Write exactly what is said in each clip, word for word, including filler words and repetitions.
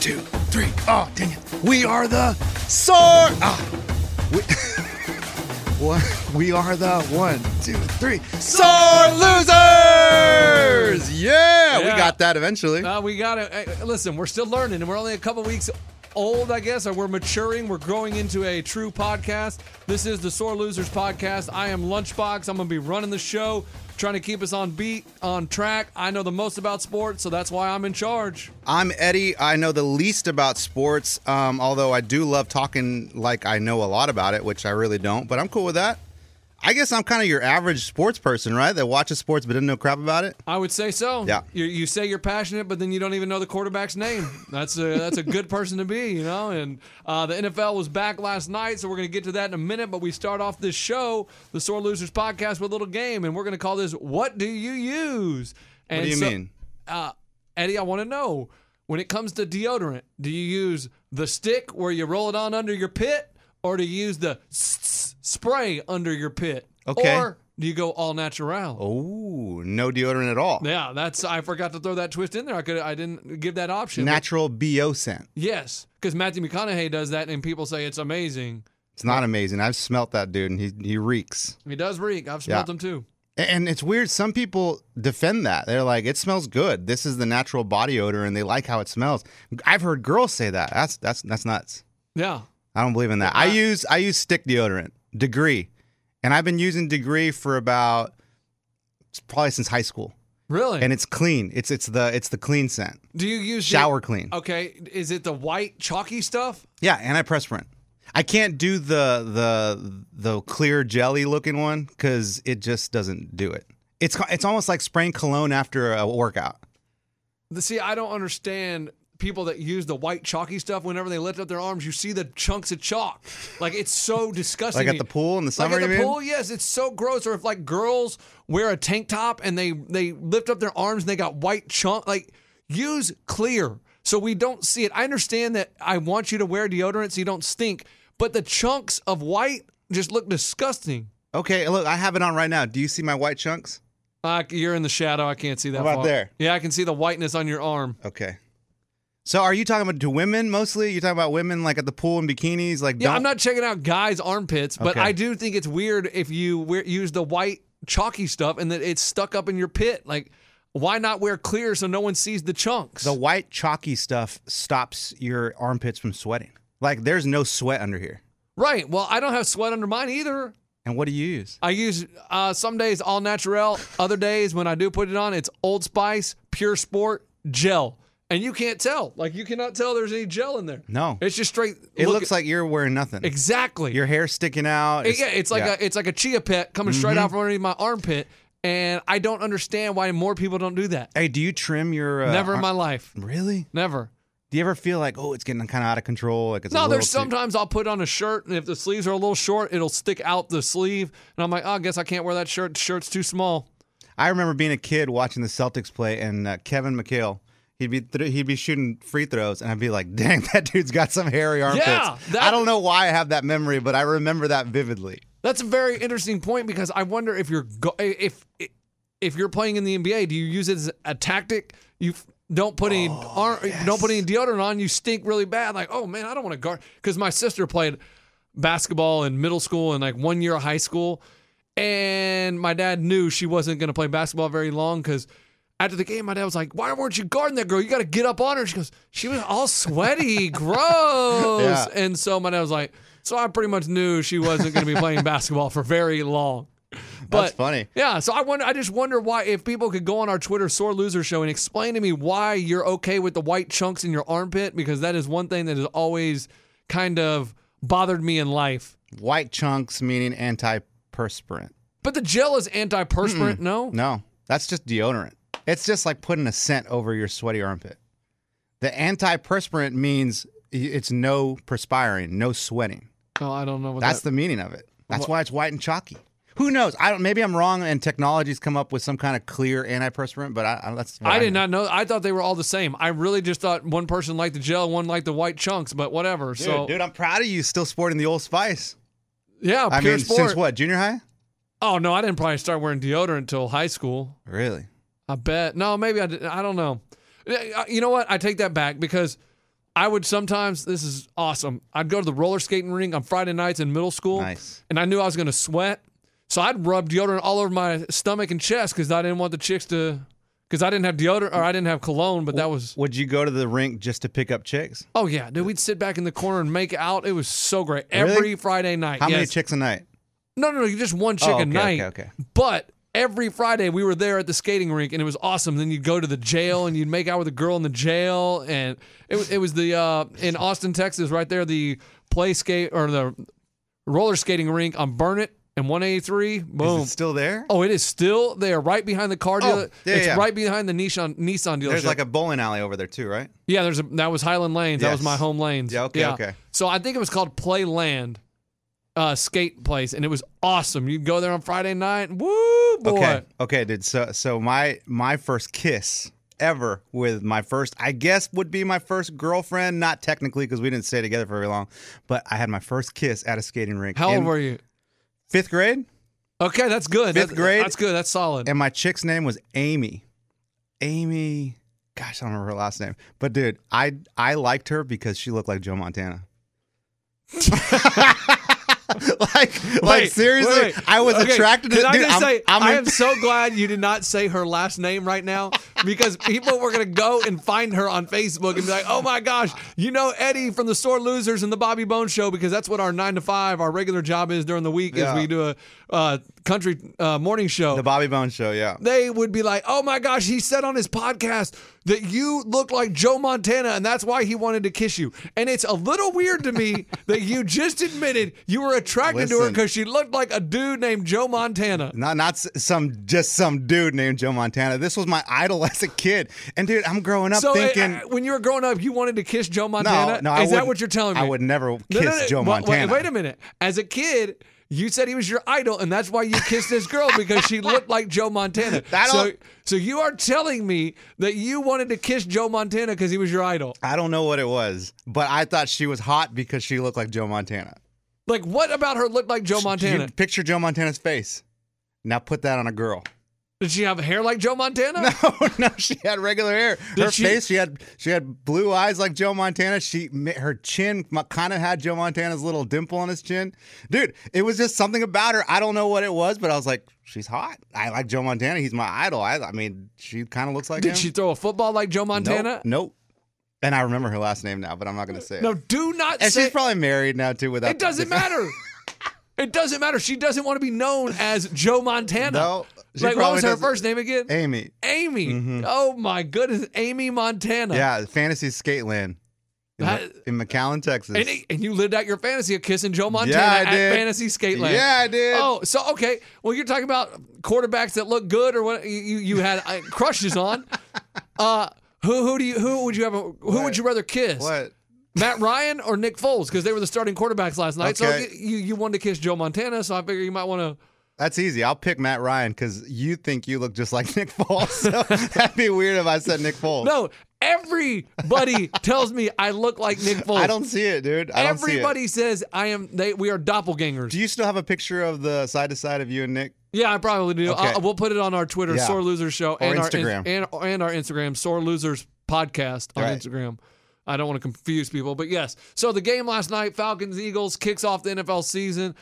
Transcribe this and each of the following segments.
two, three. Oh, dang it. We are the Sore. Ah. We, what? We are the one, two, three. Sore losers. Yeah, Yeah. we got that eventually. Uh, we got to uh, listen. We're still learning, and we're only a couple weeks old, I guess, or we're maturing. We're growing into a true podcast. This is the Sore Losers podcast. I am Lunchbox. I'm going to be running the show, trying to keep us on beat, on track. I know the most about sports, so that's why I'm in charge. I'm Eddie. I know the least about sports, um, although I do love talking like I know a lot about it, which I really don't, but I'm cool with that. I guess I'm kind of your average sports person, right? That watches sports but didn't know crap about it. I would say so. Yeah. You, you say you're passionate, but then you don't even know the quarterback's name. That's a that's a good person to be, you know. And uh, the N F L was back last night, so we're going to get to that in a minute. But we start off this show, the Sore Losers podcast, with a little game, and we're going to call this "What Do You Use?" And What do you so, mean? uh, Eddie? I want to know, when it comes to deodorant, do you use the stick where you roll it on under your pit, or do you use the s- s- spray under your pit? Okay. Or do you go all natural? Oh, no deodorant at all. Yeah, that's. I forgot to throw that twist in there. I could. I didn't give that option. Natural B O scent. Yes, because Matthew McConaughey does that, and people say it's amazing. It's not amazing. I've smelt that dude, and he he reeks. He does reek. I've smelled Yeah. him too. And it's weird. Some people defend that. They're like, it smells good. This is the natural body odor, and they like how it smells. I've heard girls say that. That's that's that's nuts. Yeah. I don't believe in that. I use I use stick deodorant, Degree, and I've been using Degree for about probably since high school. Really? And it's clean. It's it's the it's the clean scent. do you use the- Shower clean. Okay. Is it the white chalky stuff? Yeah, antiperspirant. I can't do the the the clear jelly looking one because it just doesn't do it. It's it's almost like spraying cologne after a workout. The, see, I don't understand people that use the white chalky stuff. Whenever they lift up their arms, you see the chunks of chalk. Like, it's so disgusting. Like at the pool in the summer, Like at you the mean? pool, yes, it's so gross. Or if like girls wear a tank top and they they lift up their arms and they got white chunk. Like, use clear so we don't see it. I understand that I want you to wear deodorant so you don't stink, but the chunks of white just look disgusting. Okay, look, I have it on right now. Do you see my white chunks? Uh, you're in the shadow. I can't see that. How about far. there? Yeah, I can see the whiteness on your arm. Okay. So are you talking about to women mostly? You're talking about women like at the pool in bikinis? Like, Yeah, don't... I'm not checking out guys' armpits, but Okay. I do think it's weird if you wear, use the white chalky stuff and that it's stuck up in your pit. Like, why not wear clear so no one sees the chunks? The white chalky stuff stops your armpits from sweating. Like, there's no sweat under here. Right. Well, I don't have sweat under mine either. And what do you use? I use uh, some days all natural. Other days when I do put it on, it's Old Spice, Pure Sport, gel. And you can't tell. Like, you cannot tell there's any gel in there. No. It's just straight. It look- looks like you're wearing nothing. Exactly. Your hair's sticking out. It- yeah, it's like yeah. a it's like a chia pet coming straight out from underneath my armpit, and I don't understand why more people don't do that. Hey, do you trim your... Uh, Never in ar- my life. Really? Never. Do you ever feel like, oh, it's getting kind of out of control? Like it's a No, little there's too- sometimes I'll put on a shirt, and if the sleeves are a little short, it'll stick out the sleeve, and I'm like, oh, I guess I can't wear that shirt. The shirt's too small. I remember being a kid watching the Celtics play, and uh, Kevin McHale, he'd be th- he'd be shooting free throws, and I'd be like, dang, that dude's got some hairy armpits. Yeah, that- I don't know why I have that memory, but I remember that vividly. That's a very interesting point because I wonder if you're go- if if you're playing in the N B A, do you use it as a tactic? You f- don't put any ar- don't put any deodorant on, you stink really bad. Like, oh man, I don't want to guard. Because my sister played basketball in middle school and like one year of high school, and my dad knew she wasn't going to play basketball very long because after the game, my dad was like, "Why weren't you guarding that girl? You got to get up on her." She goes, "She was all sweaty, gross." Yeah. And so my dad was like, "So I pretty much knew she wasn't going to be playing basketball for very long." But, That's funny. Yeah, so I wonder. I just wonder why if people could go on our Twitter Sore Loser Show and explain to me why you're okay with the white chunks in your armpit, because that is one thing that has always kind of bothered me in life. White chunks meaning antiperspirant. But the gel is antiperspirant, no? No, that's just deodorant. It's just like putting a scent over your sweaty armpit. The antiperspirant means it's no perspiring, no sweating. Oh, I don't know what That's that. the meaning of it. That's What- why it's white and chalky. Who knows? I don't. Maybe I'm wrong, and technology's come up with some kind of clear antiperspirant. But I, I that's. what I did know. not know. I thought they were all the same. I really just thought one person liked the gel, one liked the white chunks, but whatever. Dude, so dude, I'm proud of you still sporting the Old Spice. yeah, I pure mean, sport. since what? Junior high? Oh no, I didn't probably start wearing deodorant until high school. Really? I bet. No, maybe I did. I don't know. Uh, You know what? I take that back because I would sometimes, this is awesome, I'd go to the roller skating rink on Friday nights in middle school. Nice. And I knew I was going to sweat. So I'd rub deodorant all over my stomach and chest because I didn't want the chicks to, because I didn't have deodorant or I didn't have cologne, but that was. Would you go to the rink just to pick up chicks? Oh, yeah. Dude, we'd sit back in the corner and make out. It was so great. Really? Every Friday night. How yes. many chicks a night? No, no, no. Just one chick Oh, a okay, night. okay, okay. But every Friday we were there at the skating rink and it was awesome. Then you'd go to the jail and you'd make out with a girl in the jail. And it, was- it was the, uh, in Austin, Texas, right there, the play skate or the roller skating rink on Burnett and one eighty-three. Boom. Is it still there? Oh, it is still there, right behind the car dealer. Oh, yeah, it's yeah. right behind the Nissan Nissan dealership. There's like a bowling alley over there too, right? yeah. There's a that was Highland Lanes. That was Yes. my home lanes. Yeah, okay, okay. So I think it was called Playland, uh, skate place, and it was awesome. You'd go there on Friday night. Woo, boy. Okay, okay, dude. So, so my my first kiss ever with my first, I guess, would be my first girlfriend. Not technically because we didn't stay together for very long, but I had my first kiss at a skating rink. How old in were you? Fifth grade, Okay, that's good. Fifth That- grade. That's good. That's solid. and my chick's name was Amy. Amy. Gosh, I don't remember her last name. But dude, I I liked her because she looked like Joe Montana. like, like Wait, seriously, wait, wait. I was Okay, attracted to. Can I dude, just I'm, say, I'm I in- am so glad you did not say her last name right now because people were going to go and find her on Facebook and be like, oh my gosh, you know Eddie from the Sore Losers and the Bobby Bones Show, because that's what our nine to five, our regular job is during the week, Yeah. is we do a uh, country uh, morning show. the Bobby Bones Show. Yeah. They would be like, oh my gosh, he said on his podcast that you look like Joe Montana and that's why he wanted to kiss you. And it's a little weird to me that you just admitted you were attracted to her Listen. because she looked like a dude named Joe Montana. Not not s- some just some dude named Joe Montana. This was my idol as a kid. And dude, I'm growing up So thinking uh, when you were growing up, you wanted to kiss Joe Montana? no, no. I Is that wouldn't- what you're telling me? I would never kiss No, no, no. Joe Well, wait- Montana. Wait, a minute. As a kid, you said he was your idol, and that's why you kissed this girl because she looked like Joe Montana. That so, don't- so you are telling me that you wanted to kiss Joe Montana because he was your idol. I don't know what it was, but I thought she was hot because she looked like Joe Montana. Like, what about her looked like Joe Montana? You picture Joe Montana's face. Now put that on a girl. Did she have hair like Joe Montana? No, no, she had regular hair. Did Her she- face, she had she had blue eyes like Joe Montana. She her chin kind of had Joe Montana's little dimple on his chin. Dude, it was just something about her. I don't know what it was, but I was like, she's hot. I like Joe Montana. He's my idol. I, I mean, she kind of looks like Did him. she throw a football like Joe Montana? Nope, nope. And I remember her last name now, but I'm not going to say it. No, do not And say she's probably married now too. Without it. Doesn't matter. It doesn't matter. She doesn't want to be known as Joe Montana. No, she Like, what probably was her doesn't- first name again? Amy. Amy. Oh my goodness, Amy Montana. Yeah, Fantasy Skate Land in, That- in McAllen, Texas. And, and you lived out your fantasy of kissing Joe Montana Yeah, I at did. Fantasy Skate Land. Yeah, I did. Oh, so okay. Well, you're talking about quarterbacks that look good, or what you you had uh, crushes on. Uh, who who do you who would you have? A, who What? would you rather kiss? What? Matt Ryan or Nick Foles? Because they were the starting quarterbacks last night. Okay. So you you wanted to kiss Joe Montana, so I figure you might want to. That's easy. I'll pick Matt Ryan because you think you look just like Nick Foles. So that'd be weird if I said Nick Foles. No, everybody tells me I look like Nick Foles. I don't see it, dude. I don't see it. Everybody says I am. They we are doppelgangers. Do you still have a picture of the side to side of you and Nick? Yeah, I probably do. Okay. I'll, we'll put it on our Twitter, Yeah. Sore Losers Show, Or and Instagram. our and, and our Instagram, Sore Losers Podcast on Right. Instagram. I don't want to confuse people, but yes. So the game last night, Falcons Eagles kicks off the N F L season.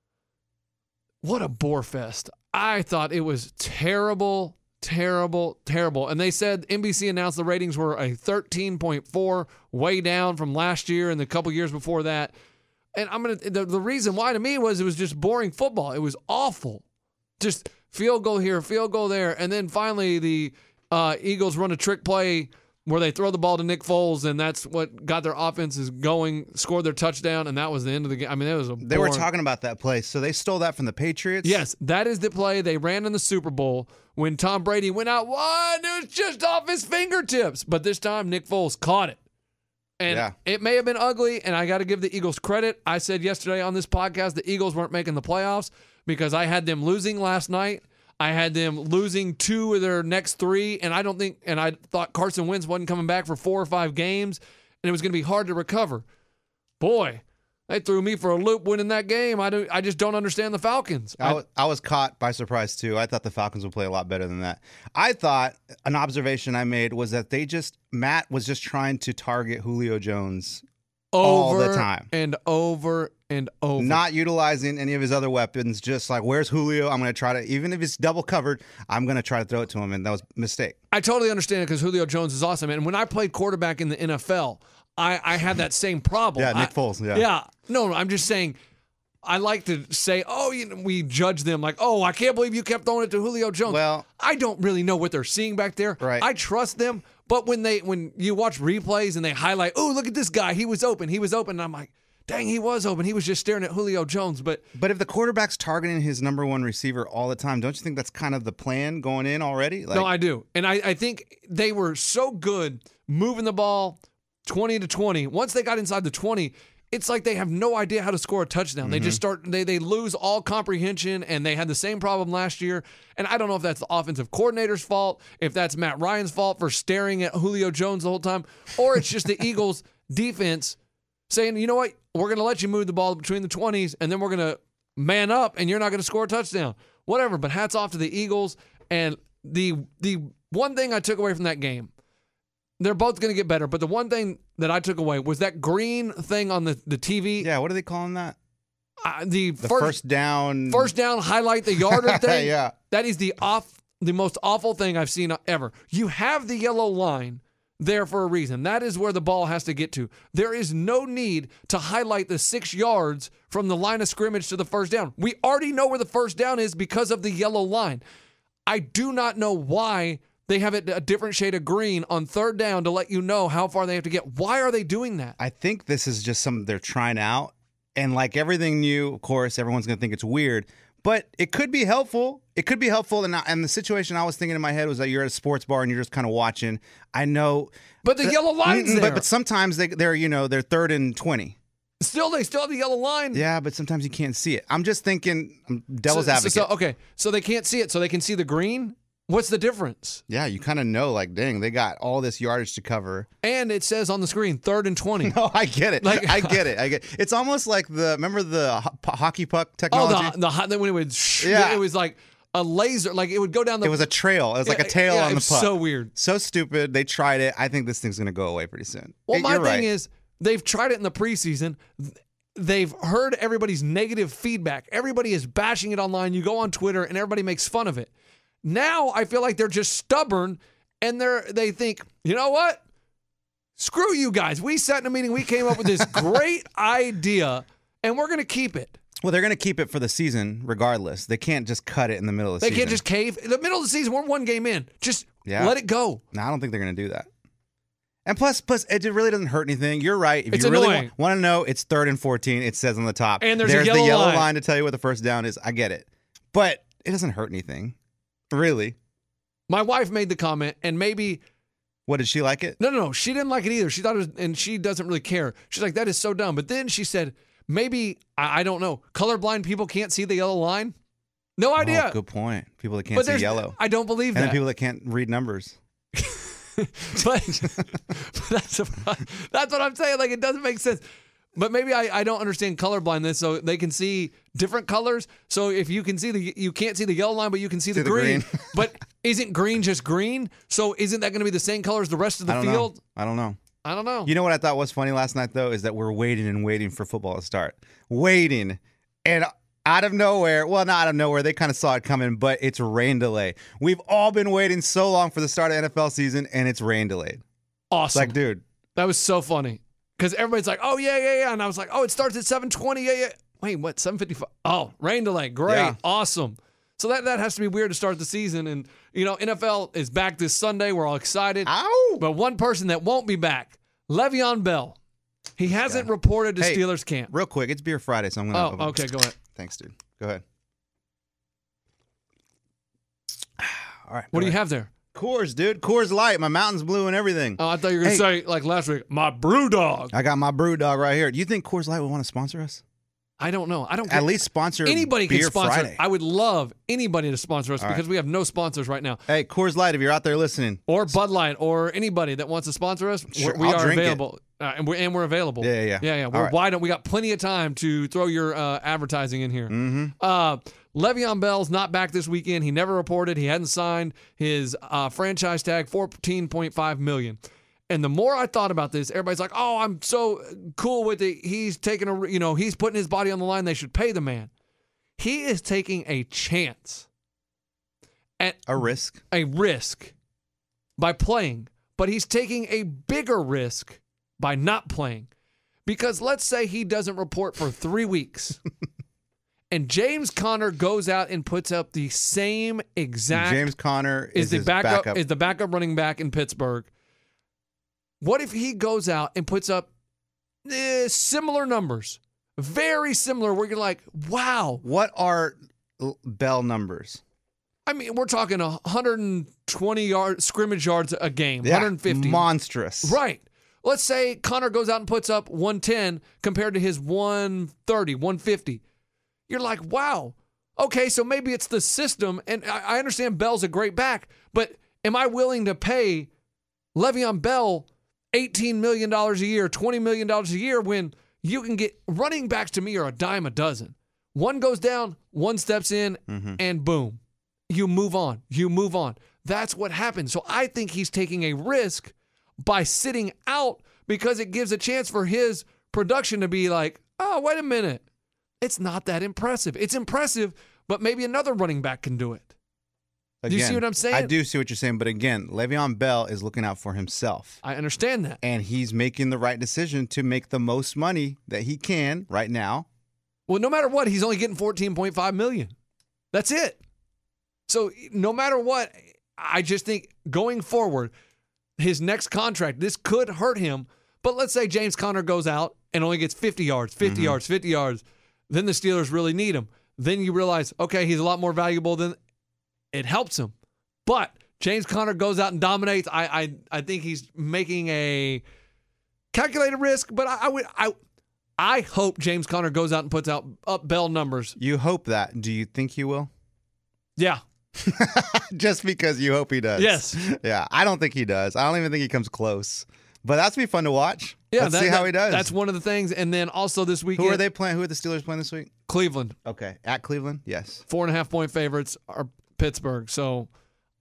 What a bore fest! I thought it was terrible, terrible, terrible. And they said N B C announced the ratings were a thirteen point four, way down from last year and the couple years before that. And I'm gonna the, the reason why to me was it was just boring football. It was awful. Just field goal here, field goal there, and then finally the uh, Eagles run a trick play where they throw the ball to Nick Foles, and that's what got their offenses going, scored their touchdown, and that was the end of the game. I mean, it was a They were boring- talking about that play. So they stole that from the Patriots? Yes, that is the play they ran in the Super Bowl when Tom Brady went out one. It was just off his fingertips, but this time Nick Foles caught it. And Yeah. it may have been ugly, and I got to give the Eagles credit. I said yesterday on this podcast the Eagles weren't making the playoffs because I had them losing last night. I had them losing two of their next three, and I don't think, and I thought Carson Wentz wasn't coming back for four or five games, and it was going to be hard to recover. Boy, They threw me for a loop winning that game. I, do, I just don't understand the Falcons. I, w- I was caught by surprise, too. I thought the Falcons would play a lot better than that. I thought an observation I made was that they just, Matt was just trying to target Julio Jones all over the time. and over and over. Not utilizing any of his other weapons, just like, where's Julio? I'm going to try to, even if it's double covered, I'm going to try to throw it to him, and that was a mistake. I totally understand it because Julio Jones is awesome. And when I played quarterback in the N F L, I, I had that same problem. Yeah, Nick I, Foles, yeah. Yeah. No, no, I'm just saying, I like to say, oh, you know, we judge them like, oh, I can't believe you kept throwing it to Julio Jones. Well, I don't really know what they're seeing back there. Right. I trust them, but when they when you watch replays and they highlight, oh, look at this guy, he was open, he was open, and I'm like, dang, he was open. He was just staring at Julio Jones. But but if the quarterback's targeting his number one receiver all the time, don't you think that's kind of the plan going in already? Like, no, I do. And I, I think they were so good moving the ball twenty to twenty. Once they got inside the twenty, it's like they have no idea how to score a touchdown. Mm-hmm. They just start, they they lose all comprehension, and they had the same problem last year. And I don't know if that's the offensive coordinator's fault, if that's Matt Ryan's fault for staring at Julio Jones the whole time, or it's just the Eagles' defense saying, you know what, we're going to let you move the ball between the twenties, and then we're going to man up, and you're not going to score a touchdown. Whatever, but hats off to the Eagles. And the the one thing I took away from that game, they're both going to get better, but the one thing that I took away was that green thing on the, the T V. Yeah, what are they calling that? Uh, the The first, first down. first down highlight the yarder thing. Yeah. That is the off the most awful thing I've seen ever. You have the yellow line there for a reason. That is where the ball has to get to. There is no need to highlight the six yards from the line of scrimmage to the first down. We already know where the first down is because of the yellow line. I do not know why they have it a different shade of green on third down to let you know how far they have to get. Why are they doing that? I think this is just something they're trying out. And like everything new, of course, everyone's going to think it's weird. But it could be helpful. It could be helpful. And, and the situation I was thinking in my head was that you're at a sports bar and you're just kind of watching. I know. But the yellow line's there. But, but sometimes they, they're, you know, they're third and twenty. Still, they still have the yellow line. Yeah, but sometimes you can't see it. I'm just thinking, I'm devil's so, advocate. So, so, okay, so they can't see it, so they can see the green? What's the difference? Yeah, you kind of know, like, dang, they got all this yardage to cover. And it says on the screen, third and twenty. No, I get it. Like, I get it. I get. It's almost like the remember the ho- hockey puck technology. Oh, the the when it would sh- Yeah. it was like a laser, like it would go down the. It was a trail. It was like Yeah, a tail yeah, on it the was puck. so weird. So stupid. They tried it. I think this thing's gonna go away pretty soon. Well, It- my you're thing right. is they've tried it in the preseason. They've heard everybody's negative feedback. Everybody is bashing it online. You go on Twitter and everybody makes fun of it. Now I feel like they're just stubborn and they're they think, you know what? Screw you guys. We sat in a meeting. We came up with this great idea and we're going to keep it. Well, they're gonna keep it for the season regardless. They can't just cut it in the middle of the They season. can't just cave. In the middle of the season, we're one game in. Just Yeah. let it go. No, I don't think they're gonna do that. And plus, plus, it really doesn't hurt anything. You're right. If It's you really annoying. want to know, it's third and fourteen. It says on the top. And there's a the yellow yellow line. line to tell you what the first down is. I get it, but it doesn't hurt anything, really. My wife made the comment, and maybe What, did she like it? no, no, no. She didn't like it either. She thought it was, and she doesn't really care. She's like, that is so dumb. But then she said, maybe I, I don't know. Colorblind people can't see the yellow line. No idea. Oh, good point. People that can't but see there's yellow, I don't believe and that. then people that can't read numbers. but, but that's that's what I'm saying. Like, it doesn't make sense. But maybe I, I don't understand colorblindness, so they can see different colors. So if you can see the you can't see the yellow line, but you can see, See the, the green. green. But isn't green just green? So isn't that going to be the same color as the rest of the I don't field? know. I don't know. I don't know. You know what I thought was funny last night though is that we're waiting and waiting for football to start, waiting, and out of nowhere, well, not out of nowhere, they kind of saw it coming, but it's rain delay. We've all been waiting so long for the start of N F L season, and it's rain delayed. Awesome. Like, dude, That was so funny. Because everybody's like, oh, yeah, yeah, yeah. And I was like, oh, it starts at seven twenty. Yeah, yeah. Wait, what? seven fifty-five? Oh, rain delay. Great. Yeah. Awesome. So that, that has to be weird to start the season. And, you know, N F L is back this Sunday. We're all excited. ow! But one person that won't be back, Le'Veon Bell. He hasn't Yeah. reported to Hey, Steelers camp. Real quick, it's Beer Friday, so I'm gonna. Oh, okay. Go ahead. Thanks, dude. Go ahead. All right. What go do you ahead. have there? Coors, dude. Coors Light. My mountain's blue and everything. Oh, I thought you were going to Hey. say, like last week, my brew dog. I got my brew dog right here. Do you think Coors Light would want to sponsor us? I don't know. I don't At care. least sponsor Anybody Beer can sponsor. Friday. I would love anybody to sponsor us All because right. we have no sponsors right now. Hey, Coors Light, if you're out there listening, Or Bud Light, or anybody that wants to sponsor us, Sure, we I'll are drink it. available. Uh, and we're and we're available. Yeah, yeah, yeah. yeah, yeah. We're right. wide. We got plenty of time to throw your uh, advertising in here. Mm-hmm. Uh, Le'Veon Bell's not back this weekend. He never reported. He hadn't signed his uh, franchise tag, fourteen point five million dollars. And the more I thought about this, everybody's like, "Oh, I'm so cool with it. He's taking a, you know, he's putting his body on the line. They should pay the man." He is taking a chance at A risk. a risk by playing, but he's taking a bigger risk by not playing. Because let's say he doesn't report for three weeks and James Conner goes out and puts up the same exact James Conner is is, the his backup, backup. is the backup running back in Pittsburgh. What if he goes out and puts up eh, similar numbers? Very similar. Where you're like, wow. What are L- Bell numbers? I mean, we're talking one hundred twenty yard scrimmage yards a game, Yeah, one hundred fifty. monstrous. Right. Let's say Connor goes out and puts up one ten compared to his one thirty, one fifty. You're like, wow. Okay, so maybe it's the system, and I I understand Bell's a great back, but am I willing to pay Le'Veon Bell eighteen million dollars a year, twenty million dollars a year when you can get running backs to me are a dime a dozen. One goes down, one steps in, Mm-hmm. and boom, you move on. You move on. That's what happens. So I think he's taking a risk by sitting out because it gives a chance for his production to be like, oh, wait a minute. It's not that impressive. It's impressive, but maybe another running back can do it. Do you see what I'm saying? I do see what you're saying, but again, Le'Veon Bell is looking out for himself. I understand that. And he's making the right decision to make the most money that he can right now. Well, no matter what, he's only getting fourteen point five million dollars. That's it. So no matter what, I just think going forward, his next contract, this could hurt him. But let's say James Conner goes out and only gets fifty yards, fifty Mm-hmm. yards, fifty yards. Then the Steelers really need him. Then you realize, okay, he's a lot more valuable than it helps him. But James Conner goes out and dominates. I I, I think he's making a calculated risk, but I, I would I I hope James Conner goes out and puts out up Bell numbers. You hope that. Do you think he will? Yeah. Just because you hope he does. Yes. Yeah, I don't think he does. I don't even think he comes close. But that's be fun to watch. Yeah, Let's that- see how that- he does. That's one of the things. And then also this weekend, Who are they playing? Who are the Steelers playing this week? Cleveland. Okay, at Cleveland. Yes. Four and a half point favorites are Pittsburgh. So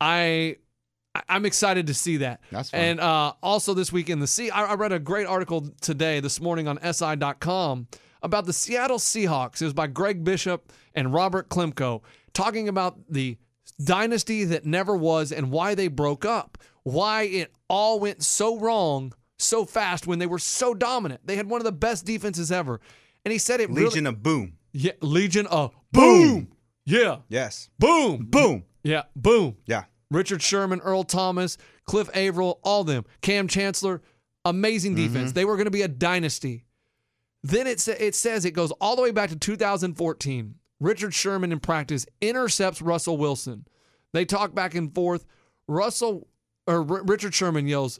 I I- I'm excited to see that. That's fun. And uh, also this weekend, the C. I, I read a great article today, this morning on S I dot com about the Seattle Seahawks. It was by Greg Bishop and Robert Klemko talking about the dynasty that never was and why they broke up, why it all went so wrong so fast when they were so dominant. They had one of the best defenses ever. And he said it Legion really, of Boom. yeah, Legion of Boom. Boom. Yeah. Yes. Boom. Boom. Yeah. Boom. Yeah. Richard Sherman, Earl Thomas, Cliff Averill, all them. Cam Chancellor, amazing defense. They were going to be a dynasty. Then it, sa- it says it goes all the way back to two thousand fourteen. Richard Sherman in practice intercepts Russell Wilson. They talk back and forth. Russell or R- Richard Sherman yells,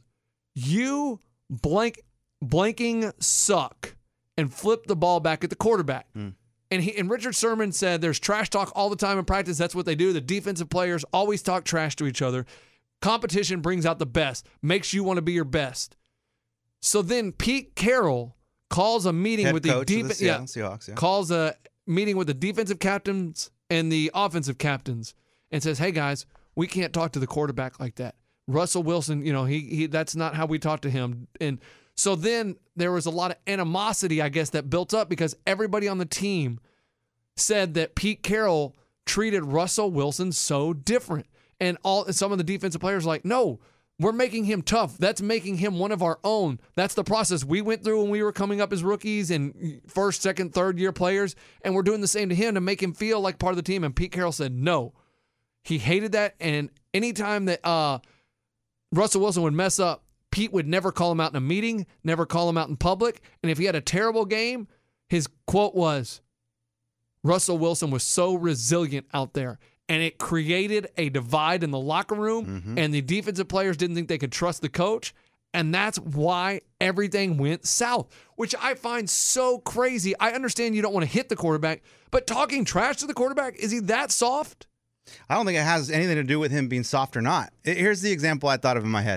"You blank blanking suck," and flip the ball back at the quarterback. Mm. And he and Richard Sherman said there's trash talk all the time in practice. That's what they do. The defensive players always talk trash to each other. Competition brings out the best, makes you want to be your best. So then Pete Carroll calls a meeting Head with the coach of the defense. Seattle Seahawks. Yeah. Calls a meeting with the defensive captains and the offensive captains and says, "Hey guys, we can't talk to the quarterback like that. Russell Wilson, you know, he he that's not how we talk to him." And so then there was a lot of animosity, I guess, that built up because everybody on the team said that Pete Carroll treated Russell Wilson so different. And all some of the defensive players were like, "No, we're making him tough. That's making him one of our own. That's the process we went through when we were coming up as rookies and first, second, third year players. And we're doing the same to him to make him feel like part of the team." And Pete Carroll said no. He hated that. And anytime that uh, Russell Wilson would mess up, Pete would never call him out in a meeting, never call him out in public. And if he had a terrible game, his quote was, "Russell Wilson was so resilient out there." And it created a divide in the locker room, Mm-hmm. and the defensive players didn't think they could trust the coach. And that's why everything went south, which I find so crazy. I understand you don't want to hit the quarterback, but talking trash to the quarterback, is he that soft? I don't think it has anything to do with him being soft or not. I- Here's the example I thought of in my head.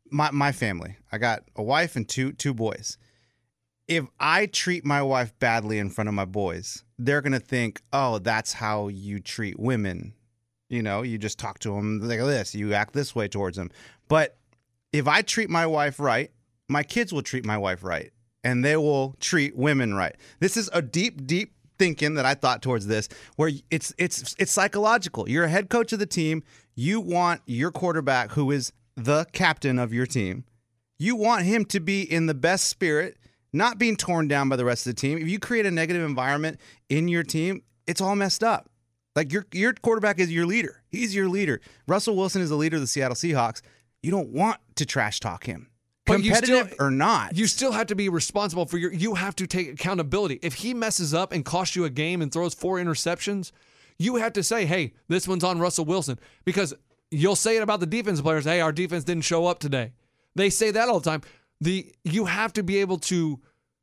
my my family. I got a wife and two two boys. If I treat my wife badly in front of my boys, they're going to think, oh, that's how you treat women. You know, you just talk to them like this. You act this way towards them. But if I treat my wife right, my kids will treat my wife right. And they will treat women right. This is a deep, deep thinking that I thought towards this, where it's it's it's psychological. You're a head coach of the team. You want your quarterback, who is the captain of your team, you want him to be in the best spirit, not being torn down by the rest of the team. If you create a negative environment in your team, it's all messed up. Like your your quarterback is your leader. He's your leader. Russell Wilson is the leader of the Seattle Seahawks. You don't want to trash talk him. But Competitive still, or not. You still have to be responsible for your, you have to take accountability. If he messes up and costs you a game and throws four interceptions, you have to say, hey, this one's on Russell Wilson. Because you'll say it about the defense players. Hey, our defense didn't show up today. They say that all the time. The You have to be able to,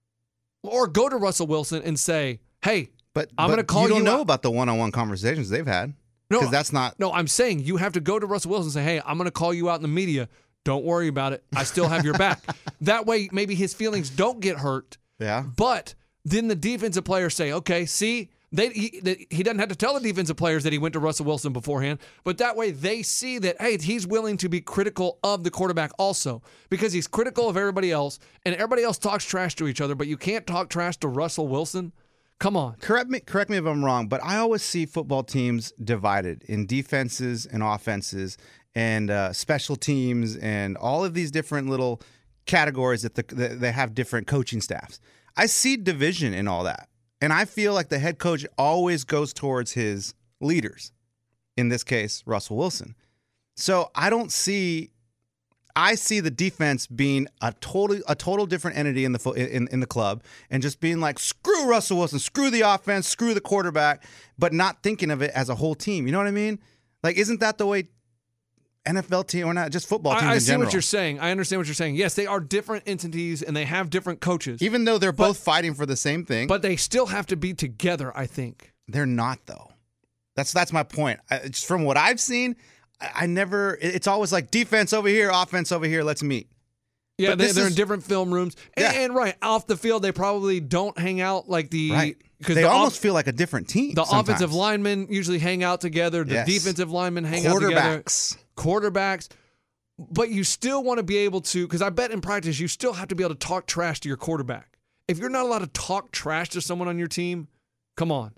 or go to Russell Wilson and say, hey, but, I'm but going to call you. You don't know out. about the one-on-one conversations they've had. No, because that's not. No, I'm saying you have to go to Russell Wilson and say, hey, I'm going to call you out in the media. Don't worry about it. I still have your back. That way, maybe his feelings don't get hurt. Yeah. But then the defensive players say, okay, see, they he, they, he doesn't have to tell the defensive players that he went to Russell Wilson beforehand. But that way they see that, hey, he's willing to be critical of the quarterback also, because he's critical of everybody else, and everybody else talks trash to each other, but you can't talk trash to Russell Wilson. Come on. Correct me, correct me if I'm wrong, but I always see football teams divided in defenses and offenses and uh, special teams and all of these different little categories that, the, that they have different coaching staffs. I see division in all that. And I feel like the head coach always goes towards his leaders. In this case, Russell Wilson. So I don't see... I see the defense being a totally a total different entity in the in, in the club, and just being like, screw Russell Wilson, screw the offense, screw the quarterback, but not thinking of it as a whole team. You know what I mean? Like, isn't that the way N F L team or not just football teams I, I in see general? what you're saying. I understand what you're saying. Yes, they are different entities and they have different coaches. Even though they're but, both fighting for the same thing, but they still have to be together, I think. They're not, though. That's that's my point. I, just from what I've seen, I never, it's always like defense over here, offense over here, let's meet. Yeah, they, they're is, in different film rooms. And, yeah. and right, off the field, they probably don't hang out like the... Right. They the almost off, feel like a different team The sometimes. offensive linemen usually hang out together. The yes. defensive linemen hang out together. Quarterbacks. Quarterbacks. But you still want to be able to, because I bet in practice, you still have to be able to talk trash to your quarterback. If you're not allowed to talk trash to someone on your team, come on.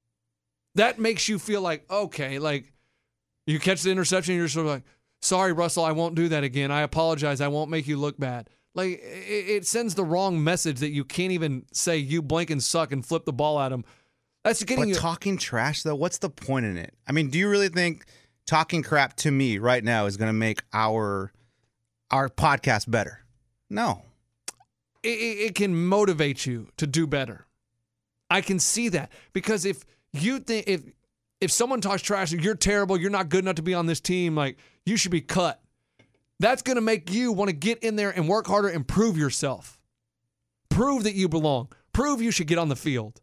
That makes you feel like, okay, like you catch the interception and you're sort of like, sorry, Russell, I won't do that again. I apologize. I won't make you look bad. Like, it, it sends the wrong message that you can't even say you blank and suck and flip the ball at him. That's getting But you. talking trash, though, what's the point in it? I mean, do you really think talking crap to me right now is going to make our our podcast better? No. It, it, it can motivate you to do better. I can see that, because if you think if if someone talks trash, you're terrible, you're not good enough to be on this team, like, you should be cut. That's going to make you want to get in there and work harder and prove yourself. Prove that you belong. Prove you should get on the field.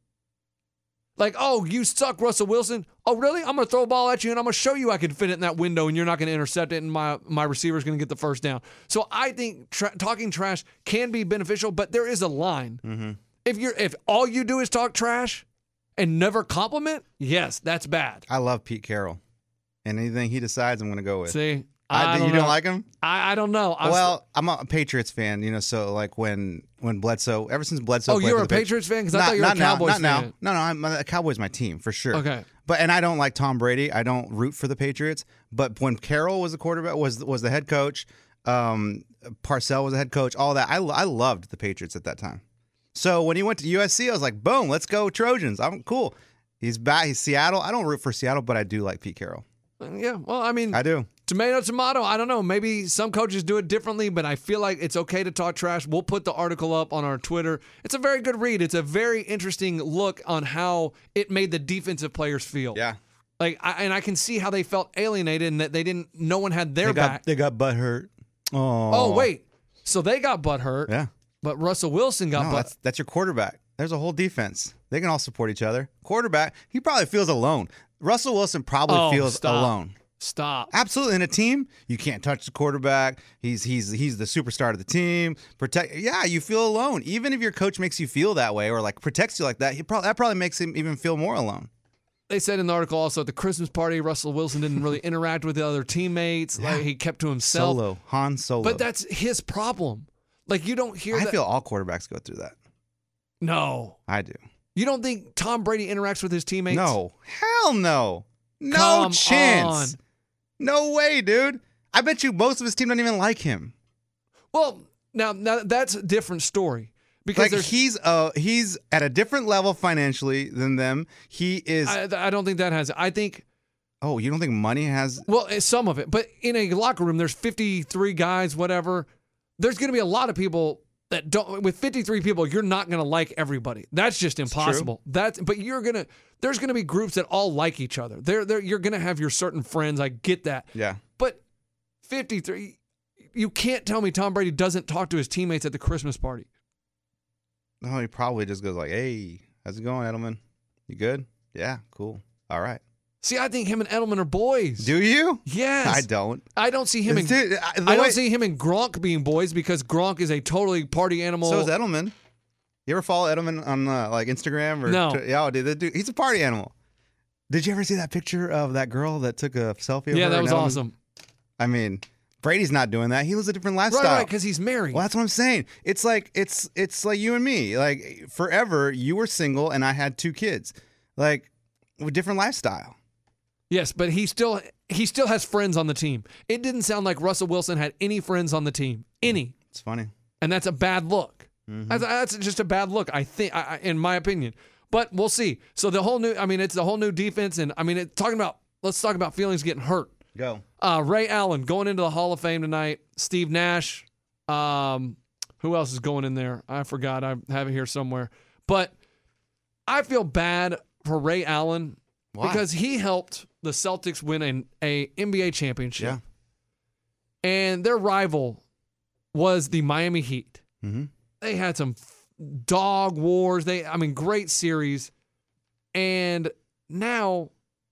Like, oh, you suck, Russell Wilson. Oh, really? I'm going to throw a ball at you, and I'm going to show you I can fit it in that window, and you're not going to intercept it, and my, my receiver's going to get the first down. So I think tra- talking trash can be beneficial, but there is a line. Mm-hmm. If you're if all you do is talk trash and never compliment, yes, that's bad. I love Pete Carroll. And anything he decides, I'm going to go with. See? I, I don't you know. don't like him? I, I don't know. I'm well, st- I'm a Patriots fan, you know, so like when when Bledsoe, ever since Bledsoe Oh, played you're for a the Patriots fan? Because I Not- thought you were a not now, Cowboys not now. fan. No, no, I'm a Cowboys my team for sure. Okay. But and I don't like Tom Brady. I don't root for the Patriots. But when Carroll was the quarterback, was was the head coach, um, Parcells was the head coach, all that. I I loved the Patriots at that time. So when he went to U S C, I was like, boom, let's go Trojans. I'm cool. He's back. He's Seattle. I don't root for Seattle, but I do like Pete Carroll. Yeah, well, I mean, I do. Tomato, tomato. I don't know. Maybe some coaches do it differently, but I feel like it's okay to talk trash. We'll put the article up on our Twitter. It's a very good read. It's a very interesting look on how it made the defensive players feel. Yeah. Like, I, and I can see how they felt alienated and that they didn't. No one had their They got, back. they got butt hurt. Oh. Oh wait, so they got butt hurt. Yeah. But Russell Wilson got No, butt. that's, that's your quarterback. There's a whole defense. They can all support each other. Quarterback, he probably feels alone. Russell Wilson probably Oh, feels stop. alone. Stop. Absolutely. In a team, you can't touch the quarterback. He's he's he's the superstar of the team. Protect. Yeah, you feel alone. Even if your coach makes you feel that way or like protects you like that, he probably that probably makes him even feel more alone. They said in the article also at the Christmas party, Russell Wilson didn't really interact with the other teammates. Yeah. Like he kept to himself. Solo, Han Solo. But that's his problem. Like you don't hear I that. feel all quarterbacks go through that. No. I do. You don't think Tom Brady interacts with his teammates? No. Hell no. No Come chance. on. No way, dude. I bet you most of his team don't even like him. Well, now, now that's a different story. Because Like there's, he's uh he's at a different level financially than them. He is. I, I don't think that has. I think. Oh, you don't think money has? Well, it's some of it, but in a locker room, there's fifty-three guys, whatever. There's going to be a lot of people that don't. With fifty-three people, you're not going to like everybody. That's just impossible. That's. But you're gonna. There's going to be groups that all like each other. They're. They're. You're going to have your certain friends. I get that. Yeah. But fifty-three. You can't tell me Tom Brady doesn't talk to his teammates at the Christmas party. No, he probably just goes like, "Hey, how's it going, Edelman? You good? Yeah, cool. All right." See, I think him and Edelman are boys. Do you? Yes. I don't. I don't see him and Dude, I, the I don't way- see him and Gronk being boys because Gronk is a totally party animal. So is Edelman. You ever follow Edelman on uh, like Instagram or? No. T- yeah, dude, that dude, he's a party animal. Did you ever see that picture of that girl that took a selfie? Of yeah, her that and was Edelman? awesome. I mean, Brady's not doing that. He lives a different lifestyle. Right, right, because he's married. Well, that's what I'm saying. It's like it's it's like you and me. Like forever, you were single and I had two kids. Like with different lifestyle. Yes, but he still he still has friends on the team. It didn't sound like Russell Wilson had any friends on the team, any, It's funny. and that's a bad look. Mm-hmm. That's, that's just a bad look, I think, I, I- in my opinion. But we'll see. So the whole new, I mean, it's the whole new defense, and I mean, it, talking about let's talk about feelings getting hurt. Go. Uh, Ray Allen going into the Hall of Fame tonight. Steve Nash. Um, who else is going in there? I forgot. I have it here somewhere. But I feel bad for Ray Allen Why? because he helped the Celtics win an a N B A championship. Yeah. And their rival was the Miami Heat. Mm-hmm. They had some f- dog wars. They, I mean, great series. And now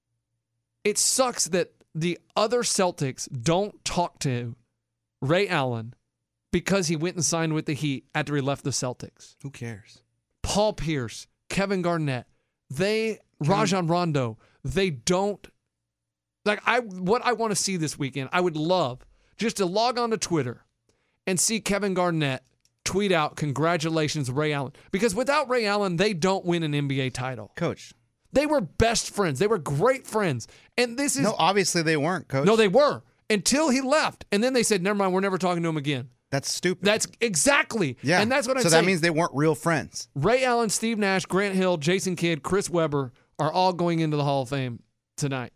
it sucks that the other Celtics don't talk to Ray Allen because he went and signed with the Heat after he left the Celtics. Who cares? Paul Pierce, Kevin Garnett, they, Rajon Rondo, they don't, like, I, what I want to see this weekend, I would love just to log on to Twitter and see Kevin Garnett tweet out, congratulations, Ray Allen. Because without Ray Allen, they don't win an N B A title. Coach. They were best friends. They were great friends. And this is No, obviously they weren't, Coach. no, they were until he left. And then they said, never mind, we're never talking to him again. That's stupid. That's exactly. yeah. And that's what I'm so saying. that means they weren't real friends. Ray Allen, Steve Nash, Grant Hill, Jason Kidd, Chris Webber are all going into the Hall of Fame tonight.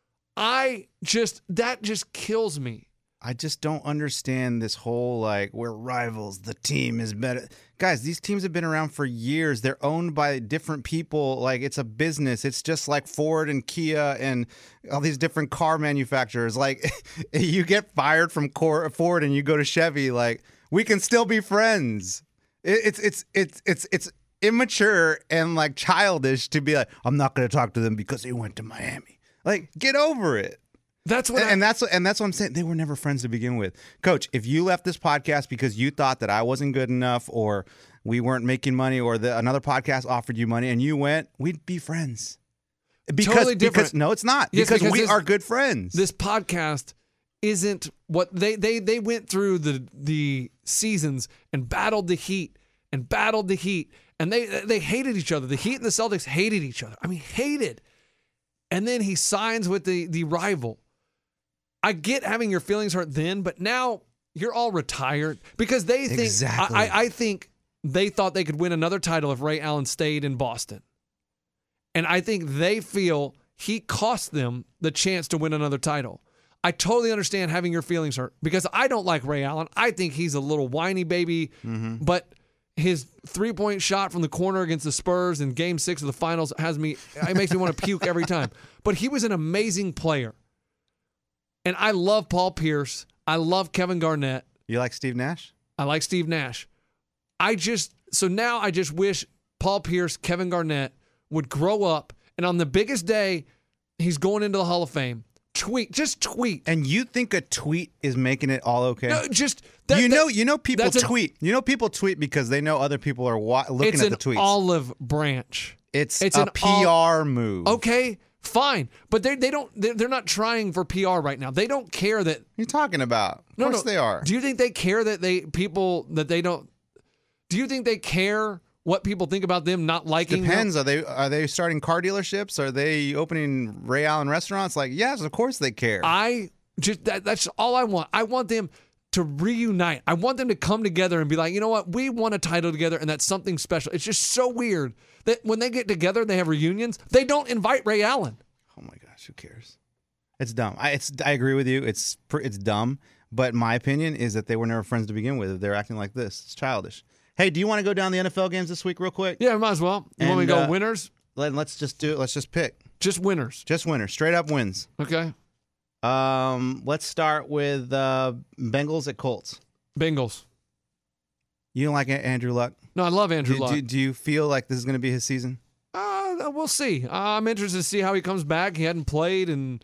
I just, that just kills me. I just don't understand this whole like we're rivals. The team is better. Guys, these teams have been around for years. They're owned by different people. Like it's a business. It's just like Ford and Kia and all these different car manufacturers. Like you get fired from Cor- Ford and you go to Chevy. Like we can still be friends. It, it's it's it's it's it's immature and like childish to be like I'm not going to talk to them because they went to Miami. Like get over it. That's what And, I, and that's and that's what I'm saying. They were never friends to begin with. Coach, if you left this podcast because you thought that I wasn't good enough or we weren't making money or the, another podcast offered you money and you went, we'd be friends. Because, Totally different. because no, it's not. Yes, because, because we this- are good friends. this podcast isn't what they they they went through the the seasons and battled the Heat and battled the Heat and they they hated each other. The Heat and the Celtics hated each other. I mean, hated. And then he signs with the the rival. I get having your feelings hurt then, but now you're all retired because they think Exactly. I, I, I think they thought they could win another title if Ray Allen stayed in Boston. And I think they feel he cost them the chance to win another title. I totally understand having your feelings hurt because I don't like Ray Allen. I think he's a little whiny baby, Mm-hmm. but his three-point shot from the corner against the Spurs in game six of the finals has me, it makes me want to puke every time. But he was an amazing player. And I love Paul Pierce. I love Kevin Garnett. you like Steve Nash? I like Steve Nash. I just, so now I just wish Paul Pierce, Kevin Garnett would grow up and on the biggest day, he's going into the Hall of Fame. tweet. Just tweet. And you think a tweet is making it all okay? No, just that, you that- know, you know, people that's an- tweet. You know, people tweet because they know other people are wa- looking it's at an the tweets. olive branch. it's it's a an P all- R move. Okay, fine, but they they don't they're, they're not trying for P R right now. They don't care that. What are you talking about? Of No, course no. they are. Do you think they care that they people that they don't? Do you think they care what people think about them not liking? them? Depends. Are they are they starting car dealerships? Are they opening Ray Allen restaurants? Like, yes, of course they care. I just that, that's all I want. I want them to reunite. I want them to come together and be like, you know what? We won a title together, and that's something special. It's just so weird that when they get together, they have reunions. They don't invite Ray Allen. Oh my gosh, who cares? It's dumb. I it's I agree with you. It's pr- it's dumb. But my opinion is that they were never friends to begin with. If they're acting like this, it's childish. Hey, do you want to go down the N F L games this week real quick? Yeah, might as well. You want me And, to go uh, winners? Let, let's just do it. Let's just pick. Just winners. Just winners. Straight up wins. Okay. Um, let's start with uh, Bengals at Colts. Bengals. You don't like A- Andrew Luck? No, I love Andrew Do, Luck. do, do you feel like this is going to be his season? Uh, we'll see. Uh, I'm interested to see how he comes back. He hadn't played in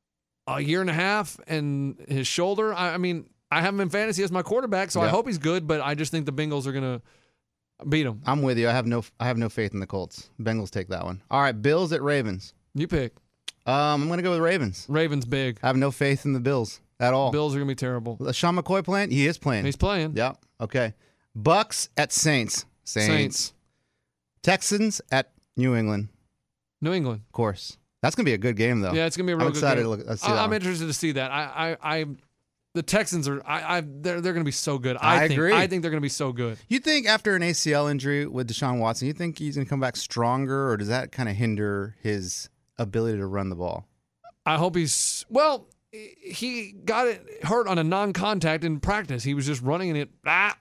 a year and a half, and his shoulder. I, I mean, I have him in fantasy as my quarterback, so I Yeah. hope he's good. But I just think the Bengals are gonna beat him. I'm with you. I have no I have no faith in the Colts. Bengals take that one. All right, Bills at Ravens. You pick. Um, I'm going to go with Ravens. Ravens big. I have no faith in the Bills at all. Bills are gonna be terrible. Uh, Sean McCoy playing? He is playing. He's playing. Yeah. Okay. Bucks at Saints. Saints. Saints. Texans at New England. New England. Of course. That's going to be a good game, though. Yeah, it's gonna be a real I'm good excited game. to look, let's see I, that I'm one. interested to see that. I, I, I the Texans are. I, I they're they're gonna be so good. I, I think. agree. I think they're gonna be so good. You think after an A C L injury with Deshaun Watson, you think he's going to come back stronger, or does that kind of hinder his ability to run the ball? I hope he's well. He got it hurt on a non-contact in practice. He was just running and it ah.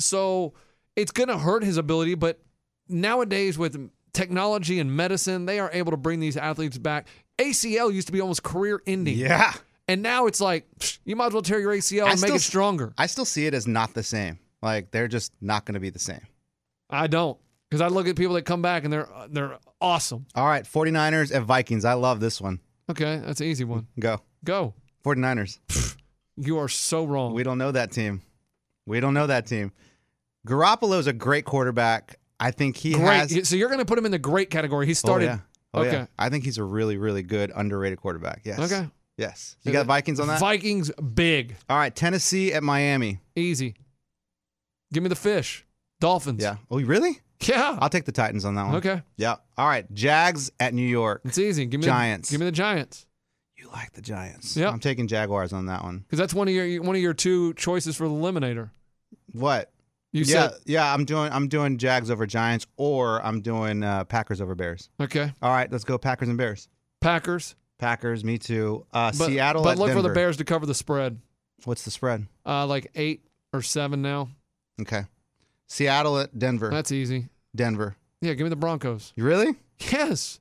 So it's gonna hurt his ability. But nowadays with technology and medicine, they are able to bring these athletes back. A C L used to be almost career-ending. Yeah. And now it's like psh, you might as well tear your A C L I and make still- it stronger. I still see it as not the same. Like, they're just not going to be the same. I don't, because I look at people that come back and they're they're awesome. All right, 49ers at Vikings. I love this one. Okay, that's an easy one. Go. Go. 49ers. You are so wrong. We don't know that team. We don't know that team. Garoppolo's a great quarterback. I think he Great. has. So you're going to put him in the great category. He started. Oh, yeah. Oh, okay. yeah. I think he's a really, really good, underrated quarterback. Yes. Okay. Yes. You got Vikings on that? Vikings big. All right, Tennessee at Miami. Easy. Give me the fish. Dolphins. Yeah. Oh, really? Yeah. I'll take the Titans on that one. Okay. Yeah. All right, Jags at New York. It's easy. Give me Giants. The, give me the Giants. You like the Giants. Yep. I'm taking Jaguars on that one. Because that's one of your one of your two choices for the eliminator. What? You yeah, said yeah. I'm doing I'm doing Jags over Giants, or I'm doing uh, Packers over Bears. okay. All right, let's go Packers and Bears. Packers. Packers, me too. Uh, But, Seattle but at look for the Denver. Bears to cover the spread. What's the spread? Uh, like eight or seven now. Okay. Seattle at Denver. That's easy. Denver. Yeah, give me the Broncos. You really? Yes.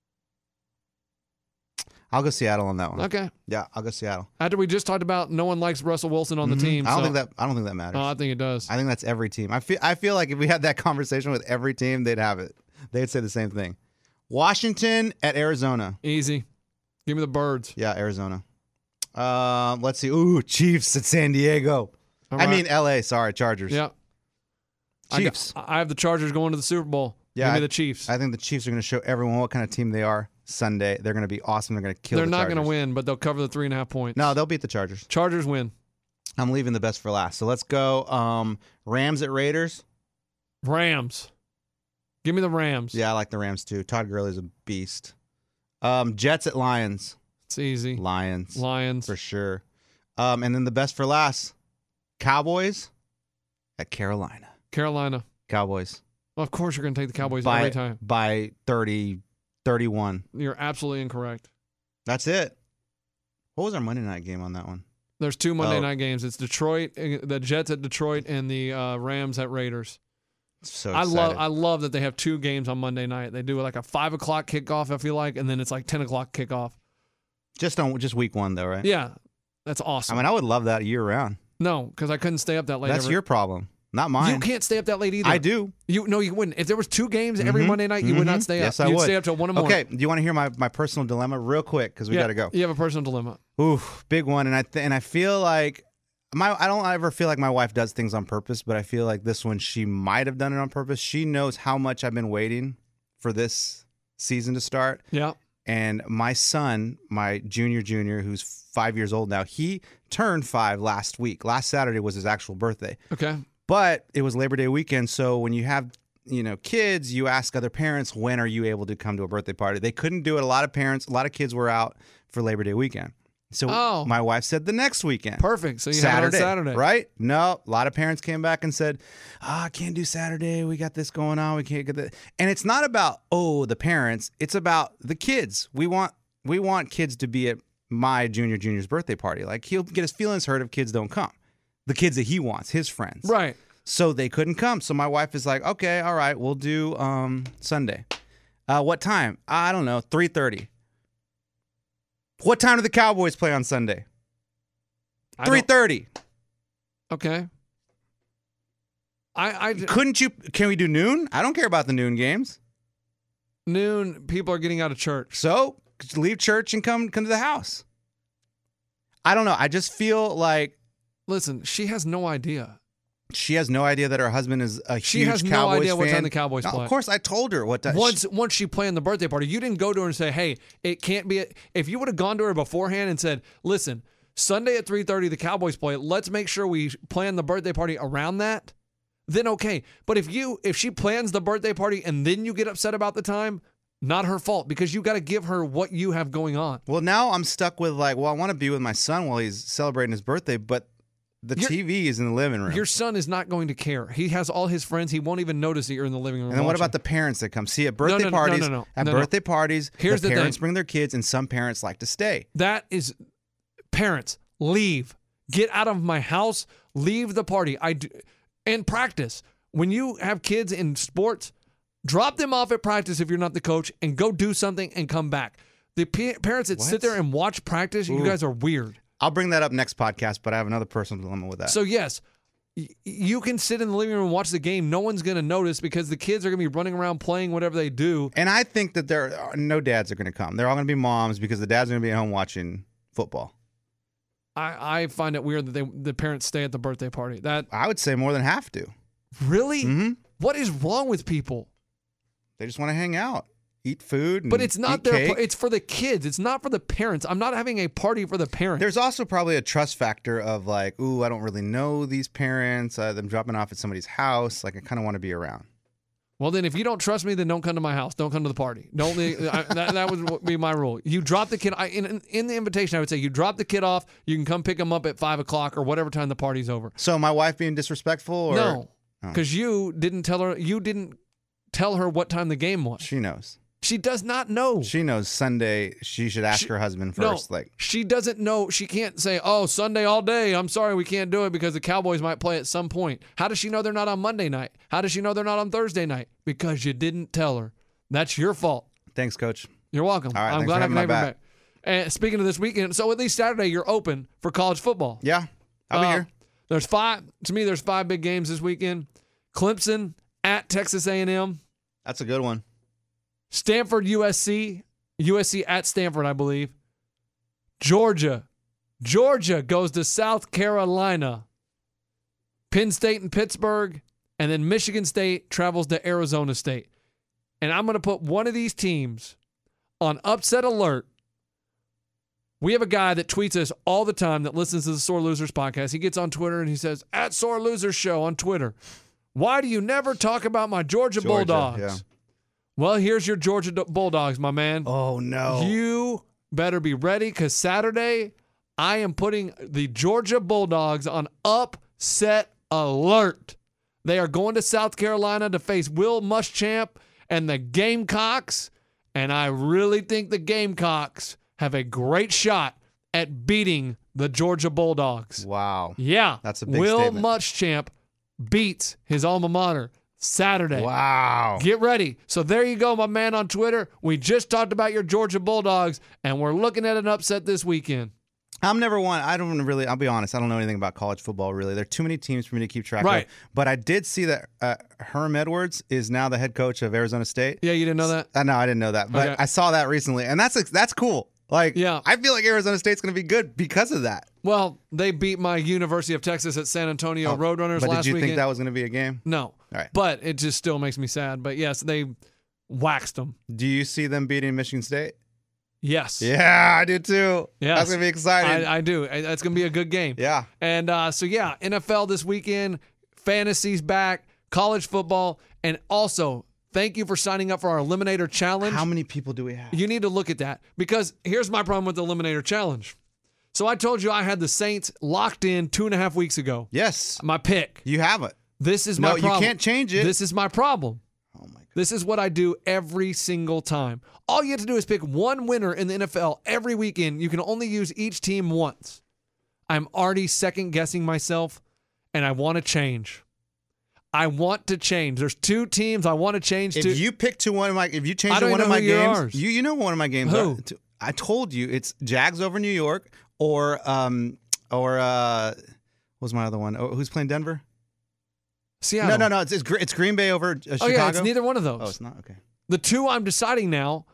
I'll go Seattle on that one. Okay. Yeah, I'll go Seattle. After we just talked about no one likes Russell Wilson on the Mhm. team. I don't so- think that. I don't think that matters. Oh, I think it does. I think that's every team. I feel. I feel like if we had that conversation with every team, they'd have it. They'd say the same thing. Washington at Arizona. Easy. Give me the Birds. Yeah, Arizona. Uh, let's see. Ooh, Chiefs at San Diego. All I right. mean, L A. Sorry, Chargers. Yeah. I got- Chiefs. I have the Chargers going to the Super Bowl. Yeah, Give me I- the Chiefs. I think the Chiefs are going to show everyone what kind of team they are Sunday. They're going to be awesome. They're going to kill. They're the not going to Chargers. win, but they'll cover the three and a half points. No, they'll beat the Chargers. Chargers win. I'm leaving the best for last. So let's go. Um, Rams at Raiders. Rams. Give me the Rams. Yeah, I like the Rams too. Todd Gurley's a beast. Um, Jets at Lions. It's easy. Lions Lions. for sure. Um, and then the best for last. Cowboys at Carolina. Carolina. Cowboys Of course, you're going to take the Cowboys by every time. by thirty, thirty-one. You're absolutely incorrect. That's it. What was our Monday night game on that one? There's two Monday Oh. night games. It's Detroit, uh, the Jets at Detroit, and the uh, Rams at Raiders. So I excited. love I love that they have two games on Monday night. They do like a five o'clock kickoff, I feel like, and then it's like ten o'clock kickoff. Just on just week one though, right? Yeah, that's awesome. I mean, I would love that year round. no, because I couldn't stay up that late. That's every- your problem. Not mine. You can't stay up that late either. I do. You no, you wouldn't. If there was two games every Mhm. Monday night, you would Mhm. not stay up. Yes, I You'd would. stay up till one in the morning. Okay, do you want to hear my, my personal dilemma real quick? Because we yeah, got to go. You have a personal dilemma. Ooh, big one. And I th- and I feel like my I don't ever feel like my wife does things on purpose, but I feel like this one she might have done it on purpose. She knows how much I've been waiting for this season to start. Yeah. And my son, my junior junior, who's five years old now, he turned five last week. Last Saturday was his actual birthday. Okay. But it was Labor Day weekend, so when you have, you know, kids, you ask other parents, when are you able to come to a birthday party? They couldn't do it. A lot of parents, a lot of kids were out for Labor Day weekend. So Oh. my wife said the next weekend. Perfect. So you Saturday, have it on Saturday. right? No, a lot of parents came back and said, "Ah, I can't do Saturday. We got this going on. We can't get that." And it's not about oh the parents. It's about the kids. We want we want kids to be at my junior junior's birthday party. Like he'll get his feelings hurt if kids don't come. The kids that he wants, his friends. Right. So they couldn't come. So my wife is like, "Okay, all right, we'll do um Sunday. Uh, what time? I don't know. three thirty. What time do the Cowboys play on Sunday? I three don't- thirty. Okay. I I Couldn't you? Can we do noon? I don't care about the noon games. noon. People are getting out of church. So leave church and come come to the house. I don't know. I just feel like Listen, she has no idea. she has no idea that her husband is a She huge has no Cowboys idea what fan. time the Cowboys Now, play. Of course, I told her what time. Once once she planned the birthday party, you didn't go to her and say, "Hey, it can't be." At, if you would have gone to her beforehand and said, "Listen, Sunday at three thirty, the Cowboys play. Let's make sure we plan the birthday party around that." Then okay. But if you if she plans the birthday party and then you get upset about the time, not her fault because you got to give her what you have going on. Well, now I'm stuck with like, well, I want to be with my son while he's celebrating his birthday, but the Your- T V is in the living room. Your son is not going to care. He has all his friends. He won't even notice that you're in the living room. And then what watching. about the parents that come? See, at birthday no, no, no, parties, no, no. at No, no. birthday parties, Here's the the parents thing. bring their kids, and some parents like to stay. That is, parents, leave. Get out of my house. Leave the party. I do, and practice. When you have kids in sports, drop them off at practice if you're not the coach and go do something and come back. The pa- parents that What? sit there and watch practice, you Ooh. guys are weird. I'll bring that up next podcast, but I have another personal dilemma with that. So, yes, y- you can sit in the living room and watch the game. No one's going to notice because the kids are going to be running around playing whatever they do. and I think that there are no dads are going to come. They're all going to be moms because the dads are going to be at home watching football. I, I find it weird that they, the parents stay at the birthday party. That I would say more than half do. really? Mm-hmm. What is wrong with people? They just want to hang out, eat food, and But it's not eat their. cake. par- It's for the kids. It's not for the parents. I'm not having a party for the parents. There's also probably a trust factor of like, ooh, I don't really know these parents. Uh, them dropping off at somebody's house. Like, I kind of want to be around. Well, then, if you don't trust me, then don't come to my house. Don't come to the party. Don't. I, that, that would be my rule. You drop the kid. I, in, in the invitation, I would say you drop the kid off. You can come pick him up at five o'clock or whatever time the party's over. So, my wife being disrespectful, or No, Oh. because you didn't tell her. You didn't tell her what time the game was. she knows. She does not know. She knows Sunday. She should ask She- her husband No, first. Like, she doesn't know. She can't say, "Oh, Sunday all day. I'm sorry, we can't do it because the Cowboys might play at some point." How does she know they're not on Monday night? How does she know they're not on Thursday night? Because you didn't tell her. That's your fault. thanks, coach. You're welcome. All right, I'm thanks glad for I can having have my you back. And speaking of this weekend, so at least Saturday you're open for college football. Yeah, I'll be Uh, here. There's five. To me, there's five big games this weekend. Clemson at Texas A and M. That's a good one. Stanford, U S C. U S C at Stanford, I believe. Georgia. Georgia goes to South Carolina. Penn State and Pittsburgh. And then Michigan State travels to Arizona State. And I'm going to put one of these teams on upset alert. We have a guy that tweets us all the time that listens to the Sore Losers podcast. He gets on Twitter and he says, at Sore Losers Show on Twitter, why do you never talk about my Georgia, Georgia, Bulldogs? yeah. Well, here's your Georgia D- Bulldogs, my man. Oh no! You better be ready because Saturday I am putting the Georgia Bulldogs on upset alert. They are going to South Carolina to face Will Muschamp and the Gamecocks, and I really think the Gamecocks have a great shot at beating the Georgia Bulldogs. Wow. Yeah, That's a big Will statement. Muschamp beats his alma mater Saturday. Wow. Get ready. So there you go, my man on Twitter. We just talked about your Georgia Bulldogs, and we're looking at an upset this weekend. I'm never one. I don't really. I'll be honest. I don't know anything about college football. Really, there are too many teams for me to keep track Right. of. But I did see that uh, Herm Edwards is now the head coach of Arizona State. Yeah, you didn't know that? Uh, no, I didn't know that, but Okay. I saw that recently, and that's that's cool. Like, Yeah. I feel like Arizona State's going to be good because of that. Well, they beat my University of Texas at San Antonio Oh, Roadrunners but last did you weekend. think that was going to be a game? No. All right. But it just still makes me sad. But yes, they waxed them. Do you see them beating Michigan State? Yes. Yeah, I do too. Yes. That's going to be exciting. I, I do. I- That's going to be a good game. yeah. And uh, so, yeah, N F L this weekend, fantasy's back, college football, and also thank you for signing up for our Eliminator Challenge. How many people do we have? You need to look at that because here's my problem with the Eliminator Challenge. So I told you I had the Saints locked in two and a half weeks ago. Yes. My pick. You have it. This is No, my you problem. can't change it. This is my problem. Oh, my God. This is what I do every single time. All you have to do is pick one winner in the N F L every weekend. You can only use each team once. I'm already second guessing myself, and I want to change. I want to change. There's two teams I want to change If to. you pick to one of my, if you change I to don't one even of my know who games, yours. you you know one of my games. Who? are- I told you it's Jags over New York or um or uh what was my other one? Oh, who's playing Denver? Seattle. No, no, no. It's it's, Gr- it's Green Bay over uh, Chicago. Oh, yeah, it's neither one of those. Oh, it's not okay. The two I'm deciding now,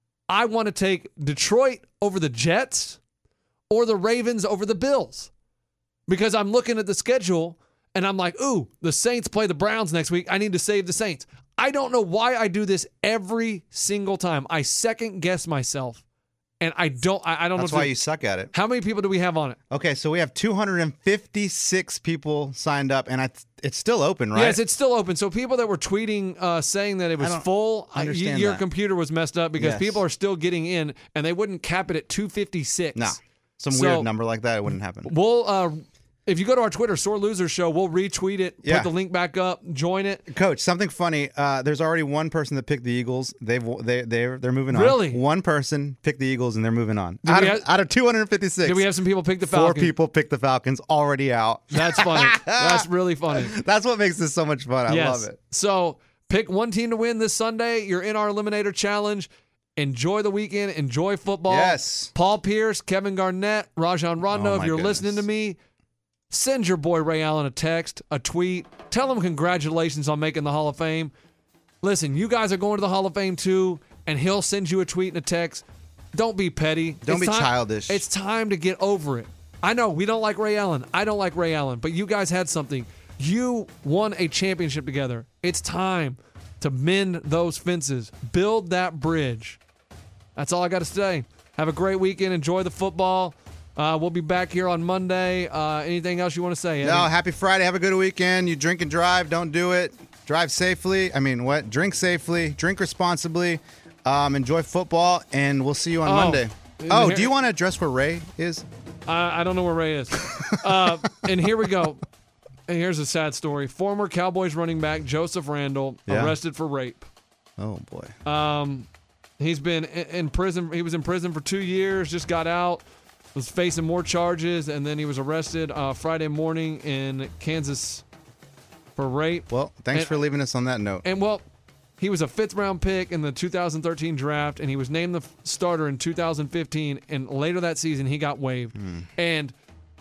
I want to take Detroit over the Jets or the Ravens over the Bills. Because I'm looking at the schedule and I'm like, ooh, the Saints play the Browns next week. I need to save the Saints. I don't know why I do this every single time. I second guess myself. And I don't I, I don't That's know. if why it- you suck at it. How many people do we have on it? Okay, so we have two hundred fifty-six people signed up, and I, it's still open, right? Yes, it's still open. So people that were tweeting uh, saying that it was don't full, I- y- understand your that. computer was messed up because Yes. people are still getting in and they wouldn't cap it at two fifty-six. no, some So- weird number like that. It wouldn't happen. We'll, uh, if you go to our Twitter, Sore Losers Show, we'll retweet it, Yeah. put the link back up, join it. Coach, something funny. Uh, there's already one person that picked the Eagles. They've they they're they're moving on. Really? One person picked the Eagles and they're moving on. Did Out we of, have- out of two hundred fifty-six. Did we have some people pick the Four Falcons? people picked the Falcons already out. That's funny. That's really funny. That's what makes this so much fun. I yes. love it. So pick one team to win this Sunday. You're in our Eliminator Challenge. Enjoy the weekend. Enjoy football. Yes. Paul Pierce, Kevin Garnett, Rajon Rondo. Oh, if my you're goodness. listening to me, send your boy Ray Allen a text, a tweet. Tell him congratulations on making the Hall of Fame. Listen, you guys are going to the Hall of Fame too, and he'll send you a tweet and a text. Don't be petty. Don't It's be time- childish. It's time to get over it. I know we don't like Ray Allen. I don't like Ray Allen, but you guys had something. You won a championship together. It's time to mend those fences, build that bridge. That's all I got to say. Have a great weekend. Enjoy the football. Uh, we'll be back here on Monday. Uh, anything else you want to say, Eddie? No, happy Friday. Have a good weekend. You drink and drive. Don't do it. Drive safely. I mean, what? Drink safely. Drink responsibly. Um, enjoy football, and we'll see you on Oh, Monday. and Oh, here- do you want to address where Ray is? I, I don't know where Ray is. uh, and here we go. And here's a sad story. Former Cowboys running back Joseph Randall Yeah. arrested for rape. Oh boy. Um, he's been in, in prison. He was in prison for two years. Just got out. Was facing more charges, and then he was arrested uh, Friday morning in Kansas for rape. Well, thanks And- for leaving us on that note. And well, he was a fifth round pick in the two thousand thirteen draft, and he was named the f- starter in two thousand fifteen. And later that season, he got waived. And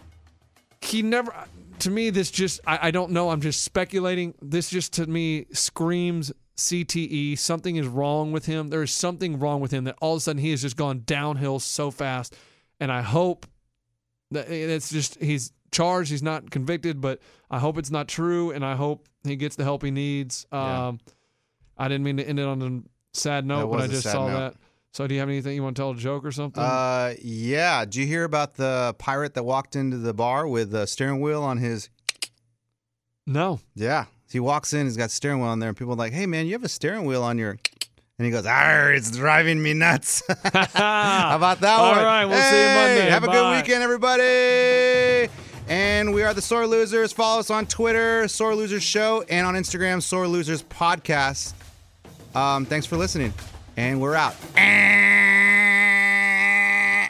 he never. To me, this just I, I don't know. I'm just speculating. This just to me screams C T E. Something is wrong with him. There is something wrong with him that all of a sudden he has just gone downhill so fast. And I hope that it's just he's charged. He's not convicted, but I hope it's not true. And I hope he gets the help he needs. Yeah. Um, I didn't mean to end it on a sad note, That but was I a just sad saw note. that. So do you have anything you want to tell a joke or something? Uh, yeah. Did you hear about the pirate that walked into the bar with a steering wheel on his? no. Yeah. He walks in. He's got steering wheel on there, and people are like, "Hey, man, you have a steering wheel on your." And he goes, "Arr, it's driving me nuts." How about that All one? right, we'll see you Hey, Monday. Have a Bye. good weekend, everybody. And we are the Sore Losers. Follow us on Twitter, Sore Losers Show, and on Instagram, Sore Losers Podcast. Um, thanks for listening, and we're out.